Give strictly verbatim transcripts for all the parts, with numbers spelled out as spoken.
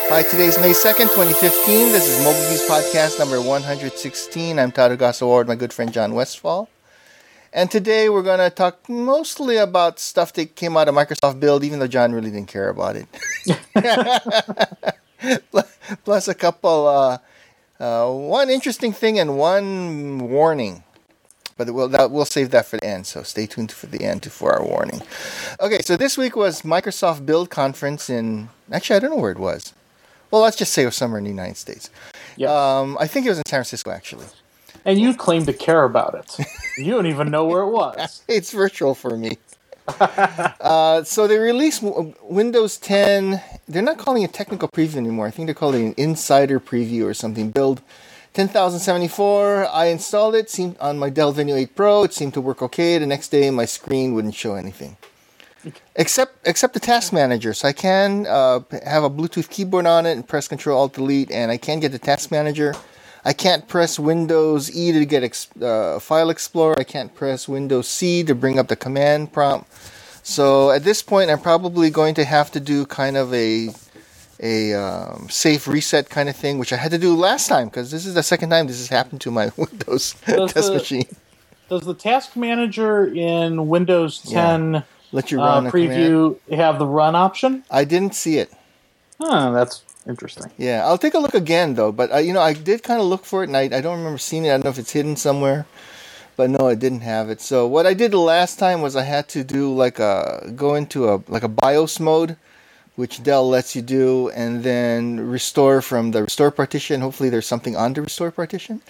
Hi, today's May second, twenty fifteen. This is Mobile Views Podcast number one hundred sixteen. I'm Todd Ugasawa, my good friend John Westfall. And today we're going to talk mostly about stuff that came out of Microsoft Build, even though John really didn't care about it. Plus a couple, uh, uh, one interesting thing and one warning. But we'll, that, we'll save that for the end, so stay tuned for the end to, for our warning. Okay, so this week was Microsoft Build Conference in... Actually, I don't know where it was. Well, let's just say it was somewhere in the United States. Yeah. Um, I think it was in San Francisco, actually. And you claim to care about it. You don't even know where it was. It's virtual for me. uh, so they released Windows ten. They're not calling it technical preview anymore. I think they're calling it an insider preview or something. Build ten thousand seventy-four. I installed it seemed on my Dell Venue eight Pro. It seemed to work okay. The next day, my screen wouldn't show anything. Except except the task manager. So I can uh, have a Bluetooth keyboard on it and press Control Alt Delete, and I can get the task manager. I can't press Windows E to get ex- uh, File Explorer. I can't press Windows C to bring up the command prompt. So at this point, I'm probably going to have to do kind of a a um, safe reset kind of thing, which I had to do last time because this is the second time this has happened to my Windows does test the, machine. Does the task manager in Windows ten yeah. Let you run uh, preview command. have the run option? I didn't see it. Huh, that's interesting. Yeah, I'll take a look again though. But uh, you know, I did kind of look for it, and I, I don't remember seeing it. I don't know if it's hidden somewhere. But no, I didn't have it. So what I did the last time was I had to do like a go into a like a BIOS mode, which Dell lets you do, and then restore from the restore partition. Hopefully, there's something on the restore partition.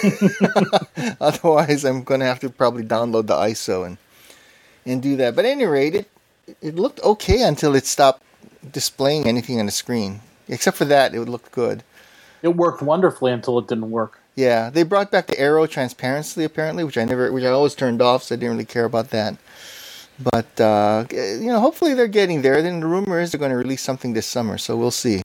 Otherwise, I'm going to have to probably download the I S O and and do that. But at any rate, it it looked okay until it stopped displaying anything on the screen. Except for that, it looked good. It worked wonderfully until it didn't work. Yeah, they brought back the arrow transparency apparently, which I never, which I always turned off, so I didn't really care about that. But uh, you know, hopefully they're getting there. Then the rumor is they're going to release something this summer, so we'll see.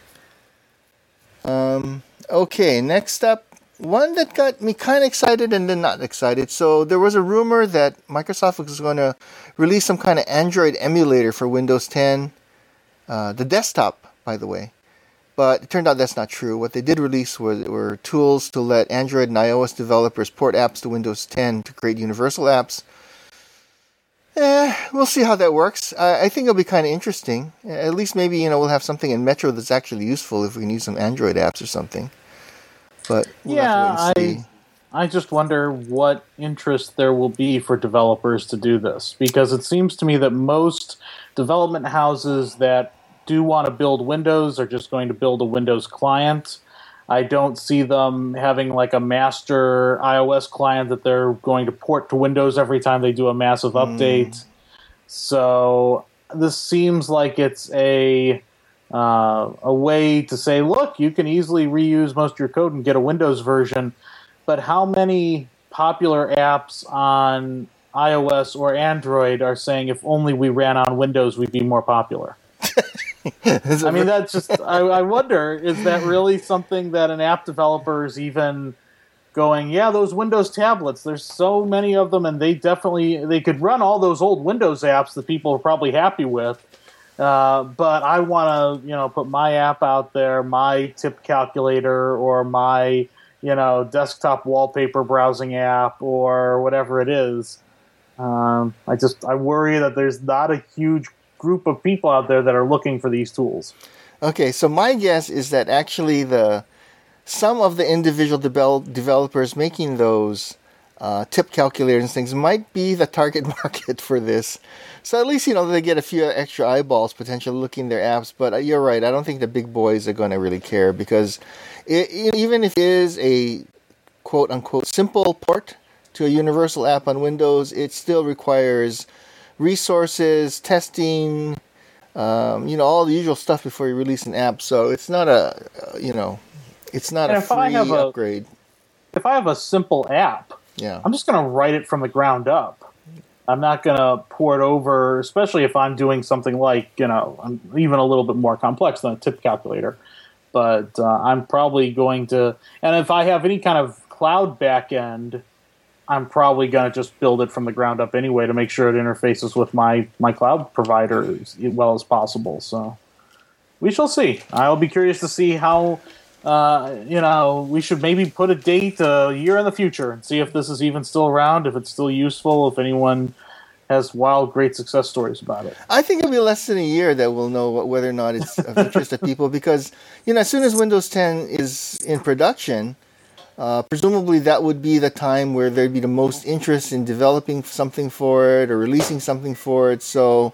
Um, okay, next up, one that got me kind of excited and then not excited. So there was a rumor that Microsoft was going to release some kind of Android emulator for Windows ten, uh, the desktop, by the way. But it turned out that's not true. What they did release were, were tools to let Android and iOS developers port apps to Windows ten to create universal apps. Eh, we'll see how that works. I, I think it'll be kind of interesting. At least maybe, you know, we'll have something in Metro that's actually useful if we can use some Android apps or something. But we'll yeah, have to wait and see. I I just wonder what interest there will be for developers to do this, because it seems to me that most development houses that do want to build Windows are just going to build a Windows client. I don't see them having like a master iOS client that they're going to port to Windows every time they do a massive update. Mm. So this seems like it's a uh, a way to say, look, you can easily reuse most of your code and get a Windows version. But how many popular apps on iOS or Android are saying if only we ran on Windows, we'd be more popular? I mean, that's just, I, I wonder, is that really something that an app developer is even going, yeah, those Windows tablets, there's so many of them, and they definitely, they could run all those old Windows apps that people are probably happy with, uh, but I want to, you know, put my app out there, my tip calculator, or my, you know, desktop wallpaper browsing app, or whatever it is. Um, I just, I worry that there's not a huge group of people out there that are looking for these tools. Okay, so my guess is that actually the some of the individual devel- developers making those uh, tip calculators and things might be the target market for this. So at least, you know, they get a few extra eyeballs potentially looking at their apps. But you're right, I don't think the big boys are going to really care, because it, even if it is a quote-unquote simple port to a universal app on Windows, it still requires resources, testing, um, you know, all the usual stuff before you release an app. So it's not a, uh, you know, it's not and a if free I have upgrade. A, if I have a simple app, yeah, I'm just going to write it from the ground up. I'm not going to port over, especially if I'm doing something like, you know, I'm even a little bit more complex than a tip calculator. But uh, I'm probably going to, and if I have any kind of cloud backend, I'm probably going to just build it from the ground up anyway to make sure it interfaces with my, my cloud provider as well as possible. So we shall see. I'll be curious to see how, uh, you know, we should maybe put a date a year in the future and see if this is even still around, if it's still useful, if anyone has wild, great success stories about it. I think it'll be less than a year that we'll know whether or not it's of interest to people because, you know, as soon as Windows ten is in production, uh, presumably that would be the time where there'd be the most interest in developing something for it or releasing something for it. So,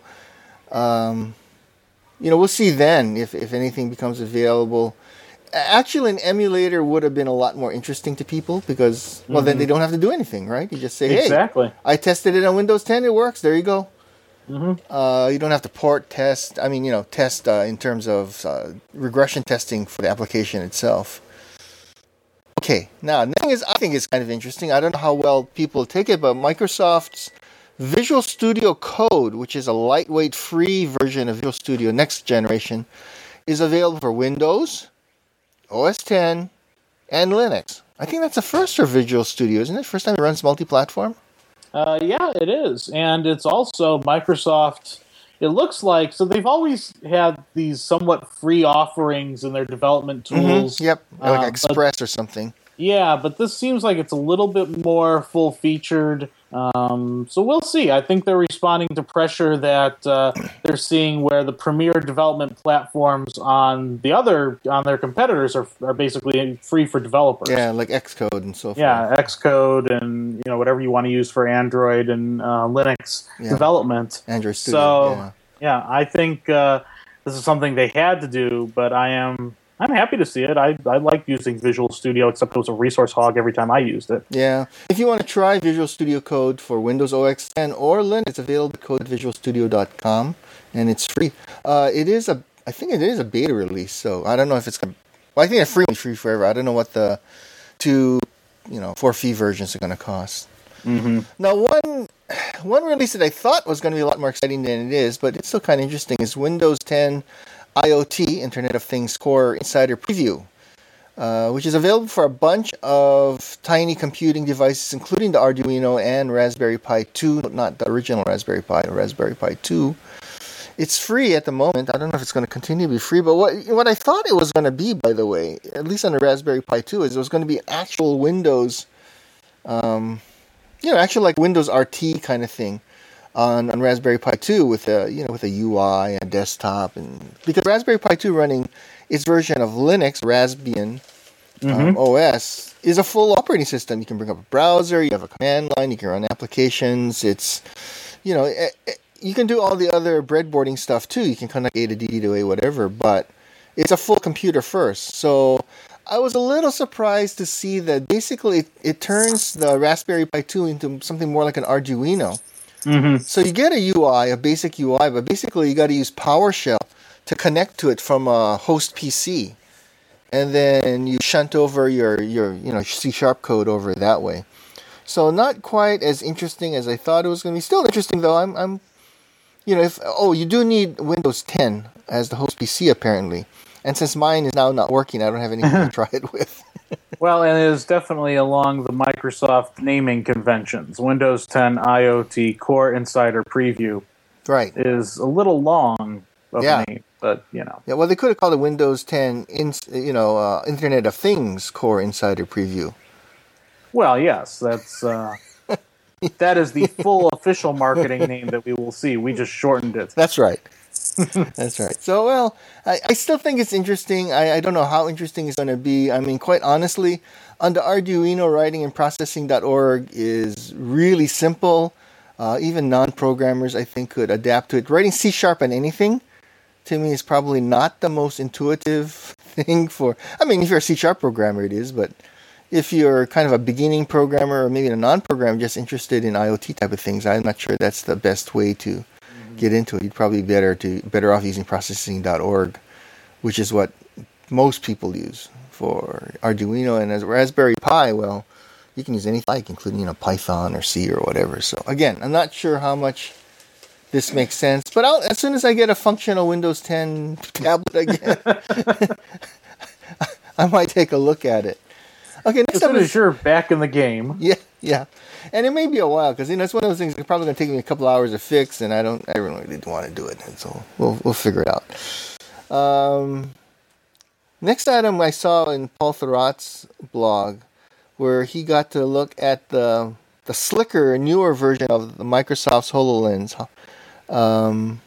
um, you know, we'll see then if, if anything becomes available. Actually, an emulator would have been a lot more interesting to people because, well, mm-hmm. then they don't have to do anything, right? You just say, hey, exactly. I tested it on Windows ten, it works, there you go. Mm-hmm. Uh, you don't have to port test, I mean, you know, test uh, in terms of uh, regression testing for the application itself. Okay, now, the thing is, I think it's kind of interesting. I don't know how well people take it, but Microsoft's Visual Studio Code, which is a lightweight free version of Visual Studio next generation, is available for Windows, O S ten, and Linux. I think that's the first for Visual Studio, isn't it? First time it runs multi-platform? Uh, yeah, it is. And it's also Microsoft, it looks like, so they've always had these somewhat free offerings in their development tools. Mm-hmm. Yep, like uh, Express but, or something. Yeah, but this seems like it's a little bit more full-featured. Um, so we'll see. I think they're responding to pressure that uh, they're seeing where the premier development platforms on the other on their competitors are are basically free for developers. Yeah, like Xcode and so forth. Yeah, Xcode and you know whatever you want to use for Android and uh, Linux yeah. development. Android Studio. So yeah, yeah I think uh, this is something they had to do, but I am. I'm happy to see it. I I like using Visual Studio, except it was a resource hog every time I used it. Yeah. If you want to try Visual Studio Code for Windows O S ten or Linux, it's available at code visual studio dot com, and it's free. Uh, it is a, I think it is a beta release, so I don't know if it's going to, well, I think it's free, free forever. I don't know what the two, you know, four fee versions are going to cost. Mm-hmm. Now, one one release that I thought was going to be a lot more exciting than it is, but it's still kind of interesting, is Windows ten IoT, Internet of Things Core Insider Preview, uh, which is available for a bunch of tiny computing devices, including the Arduino and Raspberry Pi two, not the original Raspberry Pi, the Raspberry Pi two. It's free at the moment. I don't know if it's going to continue to be free, but what what I thought it was going to be, by the way, at least on the Raspberry Pi two, is it was going to be actual Windows, um, you know, actually like Windows R T kind of thing. On, on Raspberry Pi two with a you know with a U I and a desktop, and because Raspberry Pi two running its version of Linux, Raspbian mm-hmm. um, O S, is a full operating system. You can bring up a browser, you have a command line, you can run applications. It's you know it, it, you can do all the other breadboarding stuff too. You can connect A to D to A whatever, but it's a full computer first. So I was a little surprised to see that basically it, it turns the Raspberry Pi two into something more like an Arduino. Mm-hmm. So you get a U I, a basic U I, but basically you got to use PowerShell to connect to it from a host P C, and then you shunt over your, your you know C sharp code over that way. So not quite as interesting as I thought it was going to be. Still interesting though. I'm I'm you know if oh you do need Windows ten as the host P C apparently, and since mine is now not working, I don't have anything to try it with. Well, and it is definitely along the Microsoft naming conventions. Windows ten IoT Core Insider Preview right. is a little long of yeah. a name, but, you know. Yeah, well, they could have called it Windows ten in, you know, uh, Internet of Things Core Insider Preview. Well, yes, that's uh, that is the full official marketing name that we will see. We just shortened it. That's right. That's right. So, well, I, I still think it's interesting. I, I don't know how interesting it's going to be. I mean, quite honestly, on the Arduino, writing and processing dot org is really simple. Uh, even non-programmers, I think, could adapt to it. Writing C Sharp on anything, to me, is probably not the most intuitive thing for... I mean, if you're a C Sharp programmer, it is, but if you're kind of a beginning programmer or maybe a non-programmer just interested in IoT type of things, I'm not sure that's the best way to get into it. You'd probably be better to better off using processing dot org, which is what most people use for Arduino. And as Raspberry Pi, well, you can use anything, including you know Python or C or whatever. So again, I'm not sure how much this makes sense, but I'll, as soon as I get a functional Windows ten tablet again, I might take a look at it. Okay, next as soon up as you're back in the game. Yeah, yeah. And it may be a while, because you know, it's one of those things that's probably going to take me a couple hours to fix, and I don't, I really didn't want to do it, and so we'll we'll figure it out. Um, next item I saw in Paul Thurrott's blog, where he got to look at the the slicker, newer version of the Microsoft's HoloLens. Um,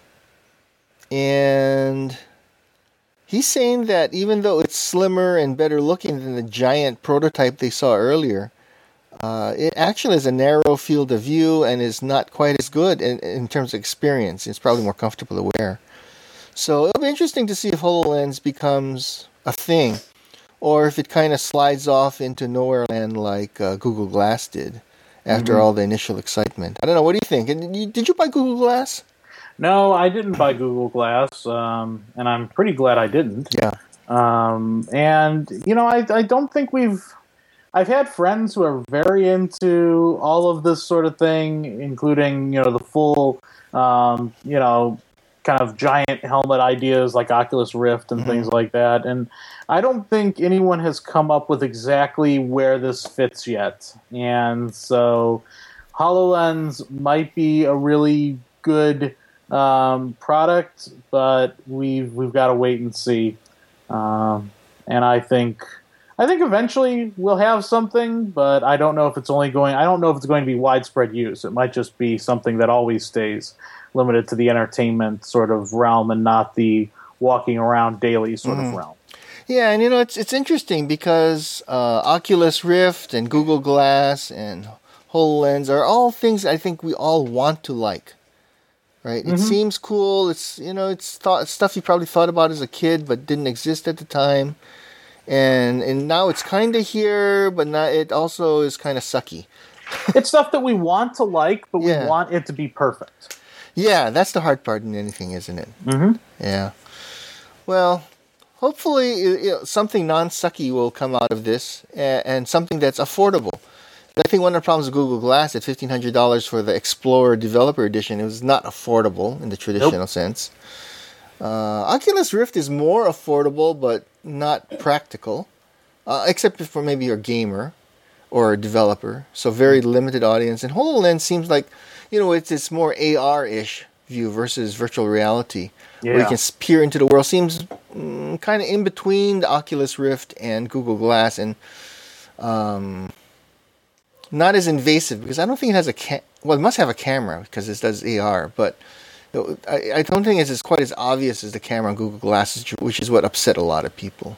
and he's saying that even though it's slimmer and better looking than the giant prototype they saw earlier, uh, it actually has a narrow field of view and is not quite as good in, in terms of experience. It's probably more comfortable to wear. So it'll be interesting to see if HoloLens becomes a thing, or if it kind of slides off into nowhere land like uh, Google Glass did after mm-hmm. all the initial excitement. I don't know. What do you think? And you, did you buy Google Glass? No, I didn't buy Google Glass, um, and I'm pretty glad I didn't. Yeah. Um, and, you know, I, I don't think we've... I've had friends who are very into all of this sort of thing, including, you know, the full, um, you know, kind of giant helmet ideas like Oculus Rift and mm-hmm. things like that. And I don't think anyone has come up with exactly where this fits yet. And so HoloLens might be a really good um, product, but we've we've got to wait and see. Um, and I think I think eventually we'll have something, but I don't know if it's only going. I don't know if it's going to be widespread use. It might just be something that always stays limited to the entertainment sort of realm and not the walking around daily sort mm-hmm. of realm. Yeah, and you know, it's it's interesting because uh, Oculus Rift and Google Glass and HoloLens are all things I think we all want to like, right? Mm-hmm. It seems cool. It's, you know, it's thought, stuff you probably thought about as a kid but didn't exist at the time, and and now it's kind of here, but not. It also is kind of sucky. It's stuff that we want to like, but yeah. we want it to be perfect. Yeah, that's the hard part in anything, isn't it? Mm-hmm. Yeah. Well, hopefully you know, something non-sucky will come out of this, and, and something that's affordable. I think one of the problems with Google Glass at fifteen hundred dollars for the Explorer Developer Edition, it was not affordable in the traditional nope. sense. Uh, Oculus Rift is more affordable, but not practical, uh, except for maybe you're a gamer or a developer, so very limited audience. And HoloLens seems like, you know, it's it's more A R-ish view versus virtual reality, yeah. where you can peer into the world. Seems mm, kind of in between the Oculus Rift and Google Glass, and um, not as invasive, because I don't think it has a ca- well, it must have a camera because it does A R, but you know, I, I don't think it's as quite as obvious as the camera on Google Glass, which is what upset a lot of people.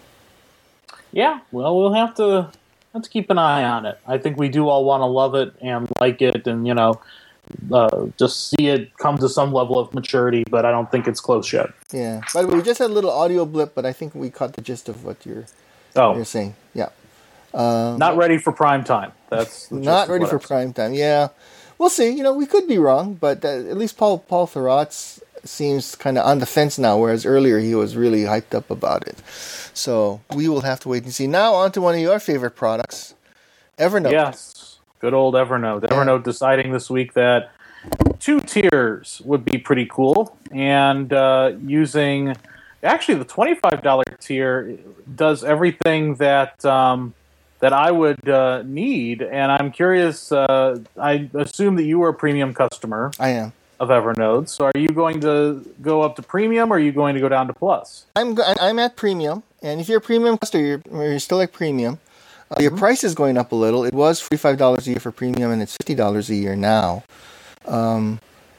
Yeah, well, we'll have to have to keep an eye on it. I think we do all want to love it and like it, and you know. Uh, just see it come to some level of maturity, but I don't think it's close yet. Yeah. By the way, we just had a little audio blip, but I think we caught the gist of what you're, oh. you're saying. Yeah. Um, not ready for prime time. That's not ready for prime time. Yeah. We'll see. You know, we could be wrong, but uh, at least Paul Paul Thurrott seems kind of on the fence now, whereas earlier he was really hyped up about it. So we will have to wait and see. Now on to one of your favorite products, Evernote. Yes. Good old Evernote. Evernote deciding this week that two tiers would be pretty cool, and uh, using actually the twenty-five dollars tier does everything that um, that I would uh, need. And I'm curious. Uh, I assume that you were a premium customer. I am of Evernote. So are you going to go up to premium, or are you going to go down to plus? I'm I'm at premium, and if you're a premium customer, you're, you're still at premium. Uh, your price is going up a little. It was forty-five dollars a year for premium, and it's fifty dollars a year now. Um,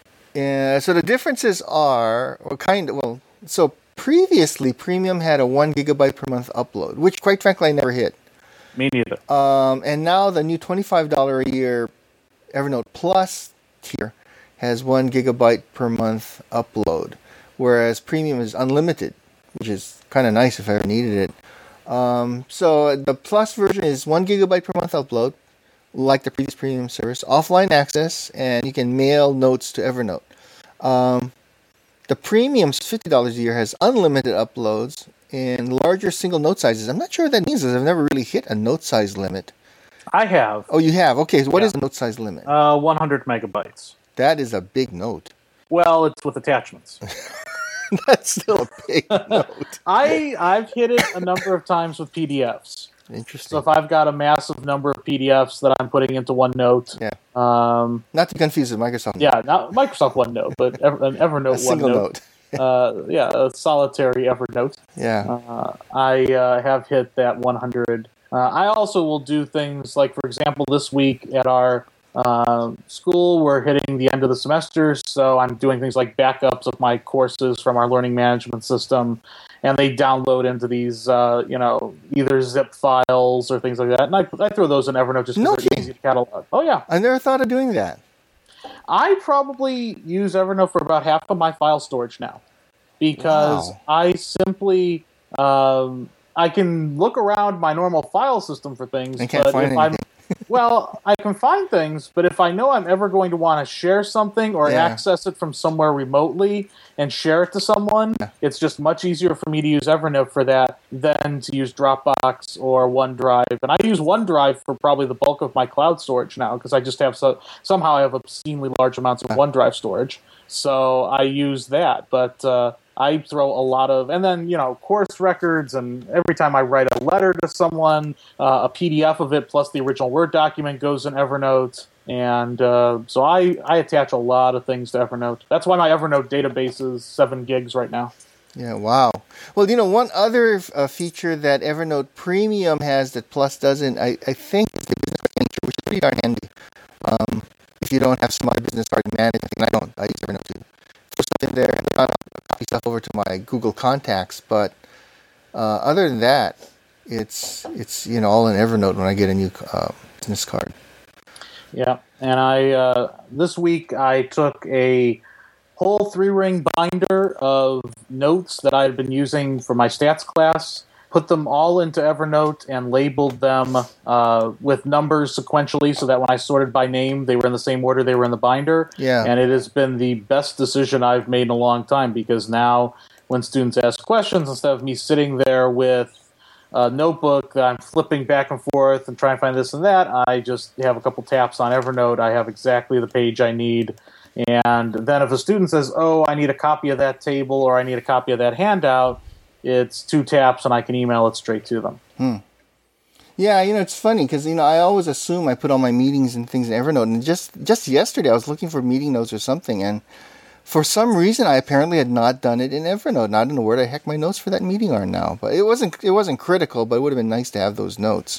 and so the differences are, or kind of, well, so previously premium had a one gigabyte per month upload, which quite frankly I never hit. Me neither. Um, and now the new twenty-five dollars a year Evernote Plus tier has one gigabyte per month upload, whereas premium is unlimited, which is kind of nice if I ever needed it. Um, so the Plus version is one gigabyte per month upload, like the previous premium service, offline access, and you can mail notes to Evernote. Um, the premium's fifty dollars a year has unlimited uploads and larger single note sizes. I'm not sure what that means, because I've never really hit a note size limit. I have. Oh, you have? Okay, so what yeah. is the note size limit? Uh, one hundred megabytes. That is a big note. Well, it's with attachments. That's still a big note. I, I've hit it a number of times with P D Fs. Interesting. So if I've got a massive number of P D Fs that I'm putting into OneNote. Yeah. Um, not to confuse with Microsoft. Yeah, not Microsoft OneNote, but Ever, an Evernote a single OneNote. note. uh, yeah, a solitary Evernote. Yeah. Uh, I uh, have hit that one hundred. Uh, I also will do things like, for example, this week at our uh, school, we're hitting the end of the semester, so I'm doing things like backups of my courses from our learning management system, and they download into these, uh, you know, either zip files or things like that. And I, I throw those in Evernote just because No they're kidding. easy to catalog. Oh, yeah. I never thought of doing that. I probably use Evernote for about half of my file storage now because Wow. I simply um, I can look around my normal file system for things. I can't but find if I'm anything. well, I can find things, but if I know I'm ever going to want to share something or Yeah. access it from somewhere remotely and share it to someone, Yeah. it's just much easier for me to use Evernote for that than to use Dropbox or OneDrive. And I use OneDrive for probably the bulk of my cloud storage now because I just have so somehow I have obscenely large amounts of OneDrive storage. So I use that, but uh, I throw a lot of, and then, you know, course records, and every time I write a letter to someone, uh, a P D F of it plus the original Word document goes in Evernote. And uh, so I, I attach a lot of things to Evernote. That's why my Evernote database is seven gigs right now. Yeah, wow. Well, you know, one other uh, feature that Evernote Premium has that Plus doesn't, I, I think, is the business card feature, which is pretty darn handy. Um, if you don't have some other business card management, and I don't, I use Evernote to throw stuff in there and I'll copy stuff over to my Google Contacts. But uh, other than that, it's it's you know all in Evernote when I get a new uh, business card. Yeah, and I uh, this week I took a whole three-ring binder of notes that I had been using for my stats class, put them all into Evernote, and labeled them uh, with numbers sequentially so that when I sorted by name, they were in the same order they were in the binder. Yeah. And it has been the best decision I've made in a long time because now when students ask questions, instead of me sitting there with a notebook that I'm flipping back and forth and trying to find this and that, I just have a couple taps on Evernote. I have exactly the page I need. And then if a student says, oh, I need a copy of that table or I need a copy of that handout, it's two taps and I can email it straight to them. Hmm. Yeah, you know, it's funny because, you know, I always assume I put all my meetings and things in Evernote. And just, just yesterday I was looking for meeting notes or something. And for some reason I apparently had not done it in Evernote. Not in the where the heck my notes for that meeting are now. But it wasn't, it wasn't critical, but it would have been nice to have those notes.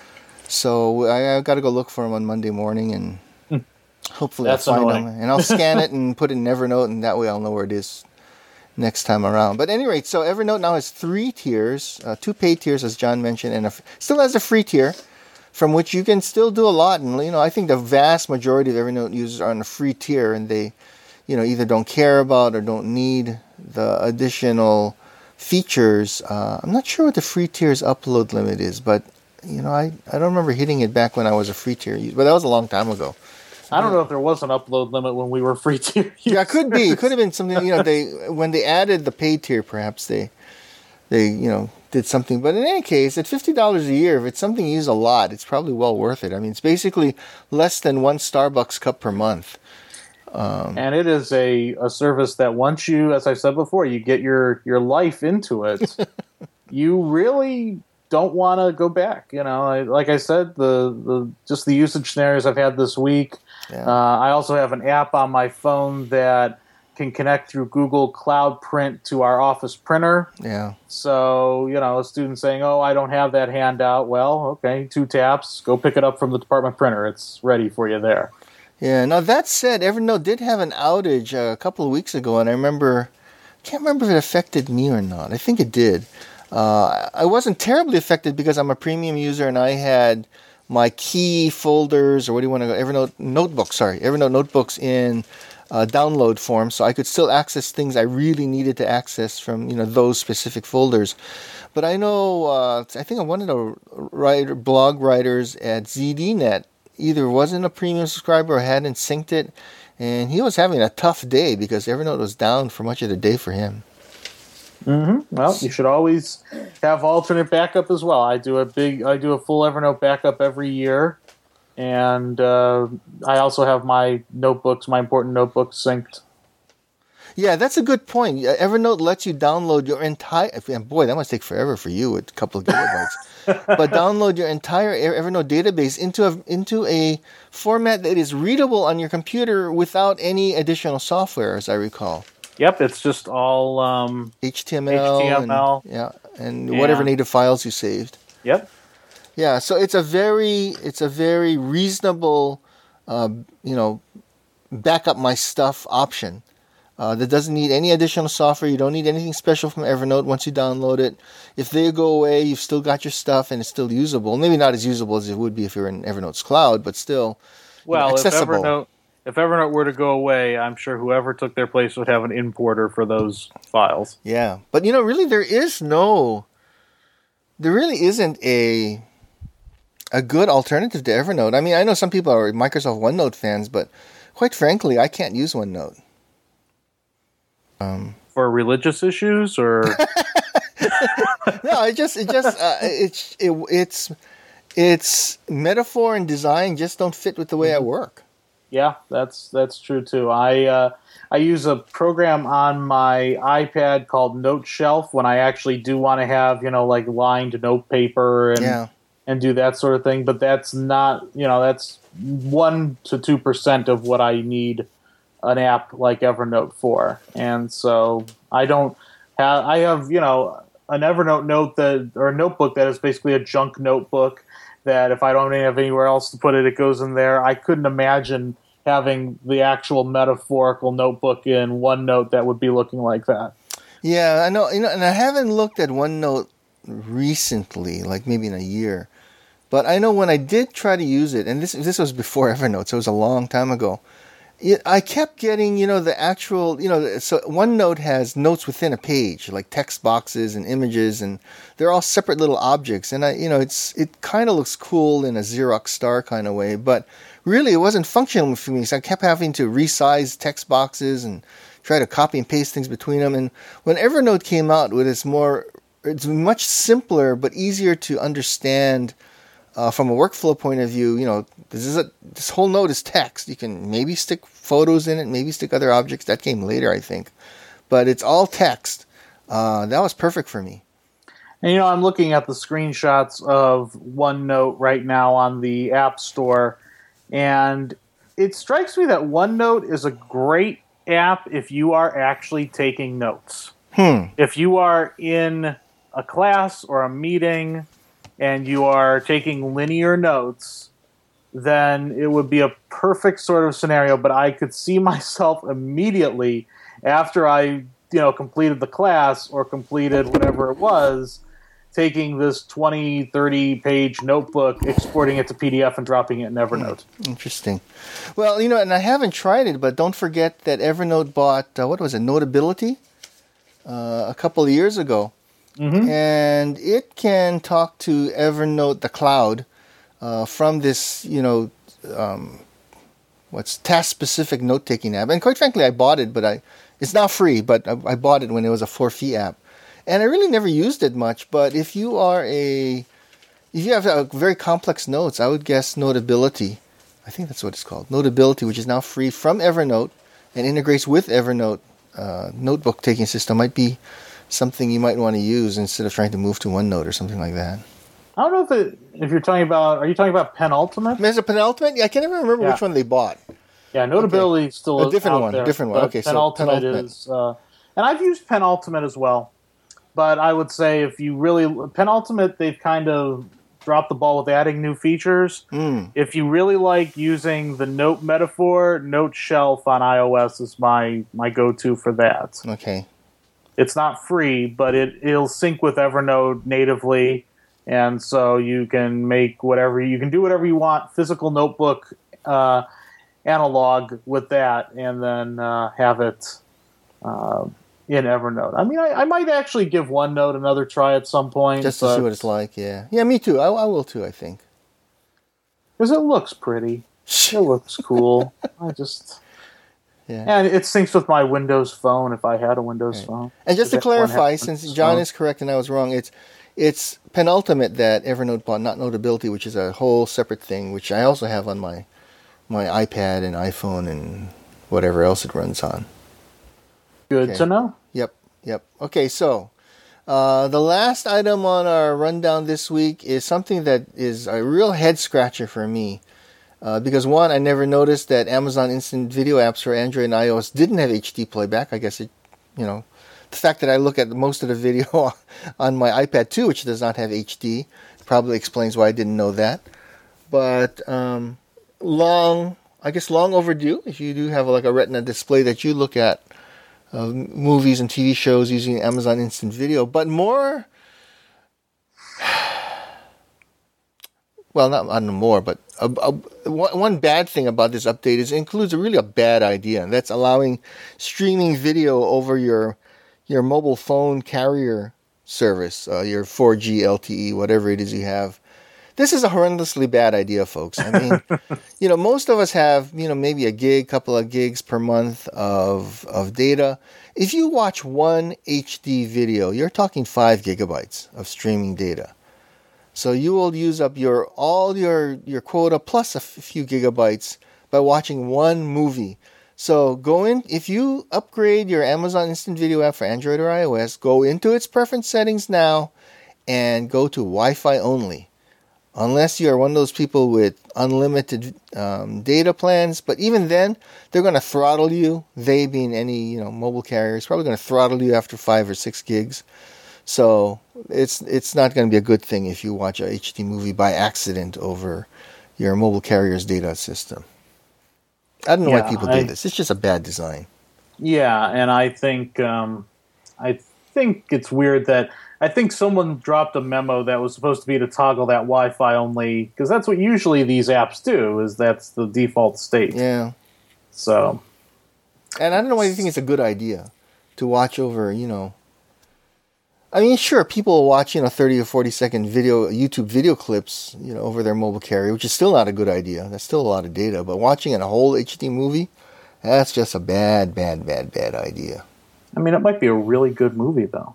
So I, I got to go look for them on Monday morning and hopefully That's I'll find annoying. them. And I'll scan it and put it in Evernote, and that way I'll know where it is next time around. But at any rate, so Evernote now has three tiers, uh, two paid tiers, as John mentioned, and a, still has a free tier from which you can still do a lot. And, you know, I think the vast majority of Evernote users are on a free tier, and they, you know, either don't care about or don't need the additional features. Uh, I'm not sure what the free tier's upload limit is, but, you know, I, I don't remember hitting it back when I was a free tier user, but that was a long time ago. I don't know if there was an upload limit when we were free tier. Yeah, it could be. It could have been something. You know, they when they added the paid tier, perhaps they, they you know did something. But in any case, at fifty dollars a year, if it's something you use a lot, it's probably well worth it. I mean, it's basically less than one Starbucks cup per month. Um, and it is a, a service that once you, as I said before, you get your, your life into it, you really don't want to go back. You know, I, like I said, the, the just the usage scenarios I've had this week. Yeah. Uh, I also have an app on my phone that can connect through Google Cloud Print to our office printer. Yeah. So, you know, a student saying, oh, I don't have that handout. Well, okay, two taps, go pick it up from the department printer. It's ready for you there. Yeah. Now, that said, Evernote did have an outage uh, a couple of weeks ago, and I remember, can't remember if it affected me or not. I think it did. Uh, I wasn't terribly affected because I'm a premium user and I had my key folders, or what do you want to go, Evernote notebooks, sorry, Evernote notebooks in uh, download form, so I could still access things I really needed to access from, you know, those specific folders. But I know, uh, I think one of the writer, blog writers at Z D Net either wasn't a premium subscriber or hadn't synced it, and he was having a tough day because Evernote was down for much of the day for him. Mm-hmm. Well, you should always have alternate backup as well. I do a big, I do a full Evernote backup every year, and uh, I also have my notebooks, my important notebooks synced. Yeah, that's a good point. Evernote lets you download your entire. And boy, that must take forever for you, a couple of gigabytes. But download your entire Evernote database into a into a format that is readable on your computer without any additional software, as I recall. Yep, it's just all um, H T M L. H T M L. And, yeah, and whatever Yeah. native files you saved. Yep. Yeah, so it's a very it's a very reasonable, uh, you know, back up my stuff option. Uh, that doesn't need any additional software. You don't need anything special from Evernote once you download it. If they go away, you've still got your stuff and it's still usable. Maybe not as usable as it would be if you're in Evernote's cloud, but still Well, you know, if accessible. Evernote if Evernote were to go away, I'm sure whoever took their place would have an importer for those files. Yeah, but you know, really, there is no, there really isn't a a good alternative to Evernote. I mean, I know some people are Microsoft OneNote fans, but quite frankly, I can't use OneNote. Um, For religious issues, or no, it just, it just, uh, it's, it, it's, it's metaphor and design just don't fit with the way I work. yeah, that's that's true too. I uh, I use a program on my iPad called Note Shelf when I actually do want to have, you know, like lined note paper and Yeah. and do that sort of thing. But that's not, you know, that's one to two percent of what I need an app like Evernote for. And so I don't have, I have, you know, an Evernote note that, or a notebook that is basically a junk notebook that if I don't have anywhere else to put it, it goes in there. I couldn't imagine having the actual metaphorical notebook in OneNote that would be looking like that. Yeah, I know, you know, and I haven't looked at OneNote recently, like maybe in a year. But I know when I did try to use it, and this this was before Evernote, so it was a long time ago. It, I kept getting, you know, the actual, you know, so OneNote has notes within a page, like text boxes and images, and they're all separate little objects. And I, you know, it's it kind of looks cool in a Xerox star kind of way, but really it wasn't functional for me. So I kept having to resize text boxes and try to copy and paste things between them. And when Evernote came out with its more, it's much simpler but easier to understand. Uh, from a workflow point of view, you know, this is a this whole note is text. You can maybe stick photos in it, maybe stick other objects. That came later, I think, but it's all text. Uh, that was perfect for me. And, you know, I'm looking at the screenshots of OneNote right now on the App Store, and it strikes me that OneNote is a great app if you are actually taking notes. Hmm. If you are in a class or a meeting and you are taking linear notes, then it would be a perfect sort of scenario. But I could see myself immediately after I, you know, completed the class or completed whatever it was, taking this twenty, thirty page notebook, exporting it to P D F and dropping it in Evernote. Interesting. Well, you know, and I haven't tried it, but don't forget that Evernote bought, uh, what was it, Notability uh, a couple of years ago. Mm-hmm. And it can talk to Evernote, the cloud, uh, from this, you know, um, what's task-specific note-taking app. And quite frankly, I bought it, but I it's not free, but I, I bought it when it was a for-fee app. And I really never used it much, but if you are a, if you have a very complex notes, I would guess Notability, I think that's what it's called, Notability, which is now free from Evernote and integrates with Evernote uh, notebook taking system, might be something you might want to use instead of trying to move to OneNote or something like that. I don't know if it, if you're talking about, are you talking about Penultimate? Is it Penultimate? Yeah, I can't even remember yeah. which one they bought. Yeah, Notability okay. still a different out one. there, Different one. Okay, Penultimate so Penultimate is, uh, and I've used Penultimate as well. But I would say if you really Penultimate, they've kind of dropped the ball with adding new features. Mm. If you really like using the note metaphor, Note Shelf on iOS is my my go-to for that. Okay. It's not free, but it, it'll sync with Evernote natively, and so you can make whatever you can do whatever you want, physical notebook uh, analog with that, and then uh, have it uh, in Evernote. I mean, I, I might actually give OneNote another try at some point. Just to see what it's like, yeah. Yeah, me too. I, I will too, I think. Because it looks pretty. It looks cool. I just... Yeah. And it syncs with my Windows Phone if I had a Windows right. phone. And just to clarify, since John phone. is correct and I was wrong, it's it's Penultimate that Evernote bought, not Notability, which is a whole separate thing, which I also have on my my iPad and iPhone and whatever else it runs on. Good okay. to know. Yep, yep. Okay, so uh, the last item on our rundown this week is something that is a real head-scratcher for me. Uh, because one, I never noticed that Amazon Instant Video apps for Android and iOS didn't have H D playback. I guess it you know, the fact that I look at most of the video on my iPad two, which does not have H D, probably explains why I didn't know that. But um, long, I guess long overdue. If you do have like a Retina display that you look at uh, movies and T V shows using Amazon Instant Video, but more, well, not I don't know more, but a, a, one bad thing about this update is it includes a really a bad idea, and that's allowing streaming video over your your mobile phone carrier service, uh, your four G L T E, whatever it is you have. This is a horrendously bad idea, folks. I mean, you know, most of us have, you know, maybe a gig, couple of gigs per month of of data. If you watch one H D video, you're talking five gigabytes of streaming data. So you will use up your all your, your quota plus a f- few gigabytes by watching one movie. So go in, if you upgrade your Amazon Instant Video app for Android or iOS, go into its preference settings now and go to Wi-Fi only. Unless you're one of those people with unlimited um, data plans, but even then, they're going to throttle you. They being any, you know, mobile carrier is probably going to throttle you after five or six gigs. So it's it's not going to be a good thing if you watch a H D movie by accident over your mobile carrier's data system. I don't know yeah, why people I, do this. It's just a bad design. Yeah, and I think um, I think it's weird that I think someone dropped a memo that was supposed to be to toggle that Wi-Fi only, because that's what usually these apps do, is that's the default state. Yeah. So. And I don't know why you think it's a good idea to watch over, you know. I mean, sure, people will watch, you know, thirty or forty second video, YouTube video clips, you know, over their mobile carrier, which is still not a good idea. That's still a lot of data. But watching a whole H D movie, that's just a bad, bad, bad, bad idea. I mean, it might be a really good movie, though.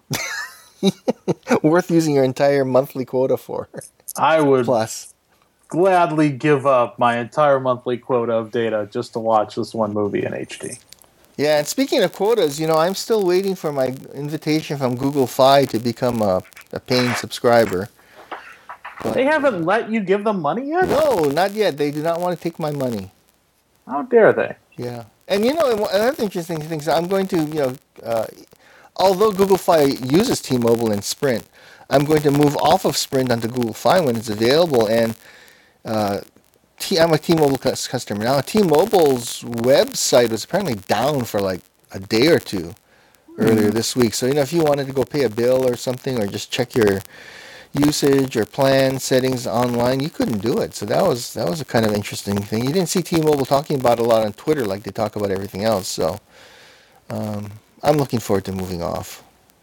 Worth using your entire monthly quota for. I would Plus. gladly give up my entire monthly quota of data just to watch this one movie in H D. Yeah, and speaking of quotas, you know, I'm still waiting for my invitation from Google Fi to become a, a paying subscriber. But they haven't let you give them money yet? No, not yet. They do not want to take my money. How dare they? Yeah. And, you know, another interesting thing is I'm going to, you know, uh, although Google Fi uses T-Mobile and Sprint, I'm going to move off of Sprint onto Google Fi when it's available. And uh, T- I'm a T-Mobile customer now. T-Mobile's website was apparently down for like a day or two earlier mm. this week. So, you know, if you wanted to go pay a bill or something or just check your usage or plan settings online, you couldn't do it. So that was that was a kind of interesting thing. You didn't see T-Mobile talking about it a lot on Twitter like they talk about everything else. So um, I'm looking forward to moving off.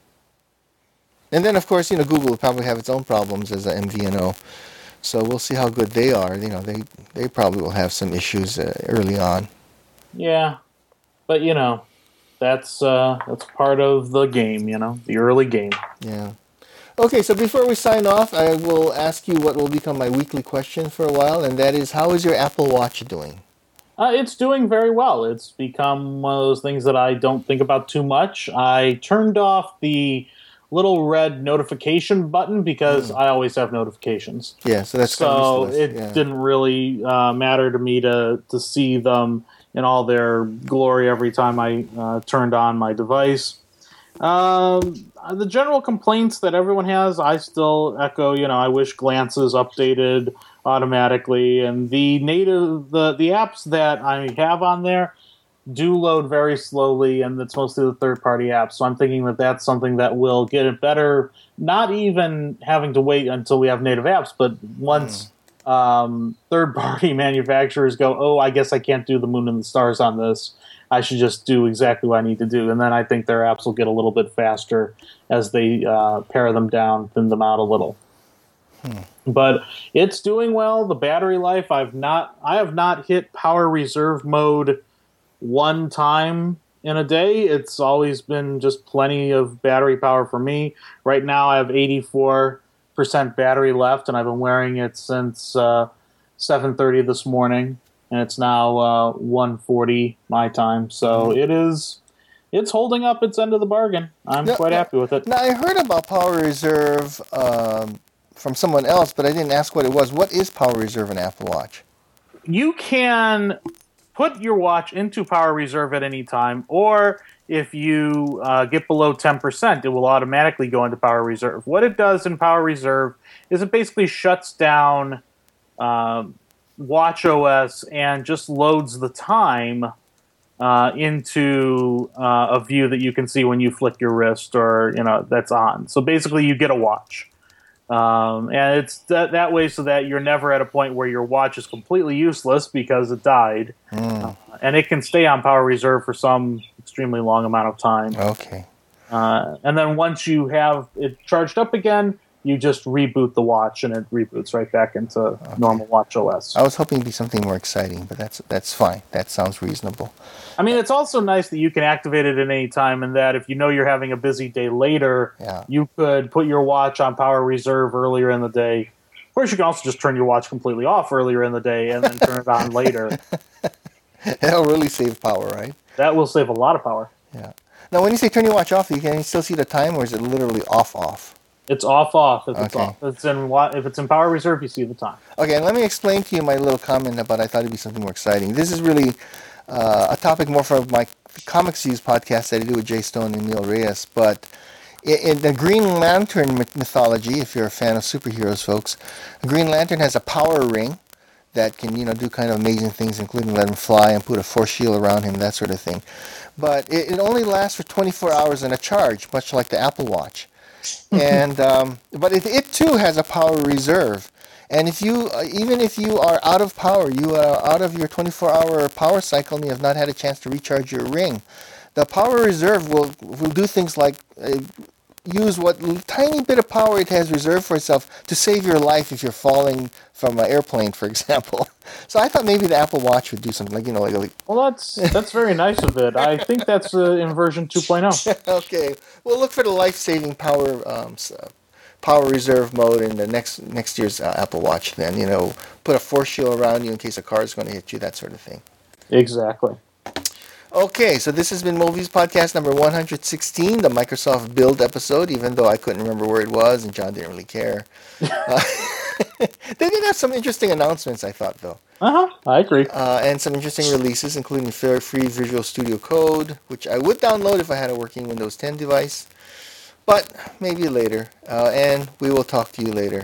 And then, of course, you know, Google will probably have its own problems as a M V N O. So we'll see how good they are. You know, they, they probably will have some issues uh, early on. Yeah, but you know, that's uh, that's part of the game. You know, the early game. Yeah. Okay, so before we sign off, I will ask you what will become my weekly question for a while, and that is, how is your Apple Watch doing? Uh, it's doing very well. It's become one of those things that I don't think about too much. I turned off the little red notification button because mm. I always have notifications. Yeah, so that's so kind of it yeah. didn't really uh, matter to me to to see them in all their glory every time I uh, turned on my device. Um, the general complaints that everyone has, I still echo. You know, I wish Glances updated automatically, and the native the the apps that I have on there do load very slowly, and it's mostly the third-party apps. So I'm thinking that that's something that will get it better, not even having to wait until we have native apps, but once mm. um, third-party manufacturers go, oh, I guess I can't do the moon and the stars on this, I should just do exactly what I need to do. And then I think their apps will get a little bit faster as they uh, pare them down, thin them out a little. Hmm. But it's doing well. The battery life, I've not, I have not hit power reserve mode one time in a day. It's always been just plenty of battery power for me. Right now I have eighty-four percent battery left, and I've been wearing it since uh, seven thirty this morning, and it's now uh, one forty my time. So mm-hmm. it is, it's holding up its end of the bargain. I'm now, quite happy with it. Now, I heard about Power Reserve um, from someone else, but I didn't ask what it was. What is Power Reserve in Apple Watch? You can put your watch into Power Reserve at any time, or if you uh, get below ten percent, it will automatically go into power reserve. What it does in power reserve is it basically shuts down um, watchOS and just loads the time uh, into uh, a view that you can see when you flick your wrist, or you know that's on. So basically, you get a watch. Um, and it's that, that way so that you're never at a point where your watch is completely useless because it died. Mm. Uh, and it can stay on power reserve for some extremely long amount of time. Okay. Uh, and then once you have it charged up again, you just reboot the watch and it reboots right back into okay. normal watchOS. I was hoping it'd be something more exciting, but that's that's fine. That sounds reasonable. I mean, it's also nice that you can activate it at any time, and that if you know you're having a busy day later, yeah. you could put your watch on power reserve earlier in the day. Of course, you can also just turn your watch completely off earlier in the day and then turn it on later. That'll really save power, right? That will save a lot of power. Yeah. Now, when you say turn your watch off, you can still see the time, or is it literally off off? It's off off if okay. it's off. If it's in if it's in power reserve, you see the time. Okay, and let me explain to you my little comment about I thought it'd be something more exciting. This is really uh, a topic more for my Comics Use podcast that I do with Jay Stone and Neil Reyes. But in, in the Green Lantern mythology, if you're a fan of superheroes, folks, a Green Lantern has a power ring that can, you know, do kind of amazing things, including let him fly and put a force shield around him, that sort of thing. But it, it only lasts for twenty-four hours in a charge, much like the Apple Watch. and um, but it, it too has a power reserve, and if you uh, even if you are out of power, you are out of your twenty-four hour power cycle, and you have not had a chance to recharge your ring, the power reserve will will do things like uh, use what tiny bit of power it has reserved for itself to save your life if you're falling from an airplane, for example. So I thought maybe the Apple Watch would do something like, you know, like... like well, that's that's very nice of it. I think that's uh, in version two point oh. Okay. Well, look for the life-saving power um, power reserve mode in the next next year's uh, Apple Watch then. You know, put a force shield around you in case a car is going to hit you, that sort of thing. Exactly. Okay, so this has been Movies Podcast number one hundred sixteen, the Microsoft Build episode, even though I couldn't remember where it was and John didn't really care. Uh, they did have some interesting announcements, I thought, though. Uh-huh, I agree. Uh, and some interesting releases, including free Visual Studio Code, which I would download if I had a working Windows ten device. But maybe later. Uh, and we will talk to you later.